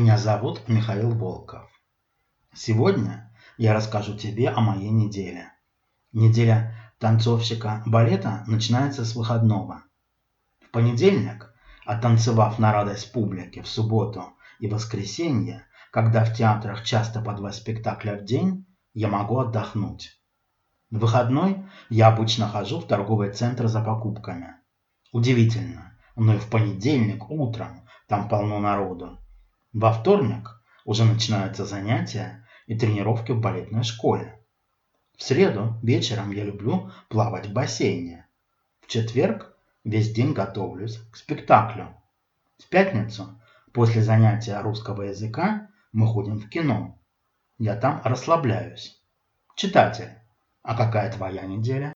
Меня зовут Михаил Волков. Сегодня я расскажу тебе о моей неделе. Неделя танцовщика балета начинается с выходного. В понедельник, оттанцевав на радость публики в субботу и воскресенье, когда в театрах часто по 2 спектакля в день, я могу отдохнуть. В выходной я обычно хожу в торговый центр за покупками. Удивительно, но и в понедельник утром там полно народу. Во вторник уже начинаются занятия и тренировки в балетной школе. В среду вечером я люблю плавать в бассейне. В четверг весь день готовлюсь к спектаклю. В пятницу после занятия русского языка мы ходим в кино. Я там расслабляюсь. Читатель, а какая твоя неделя?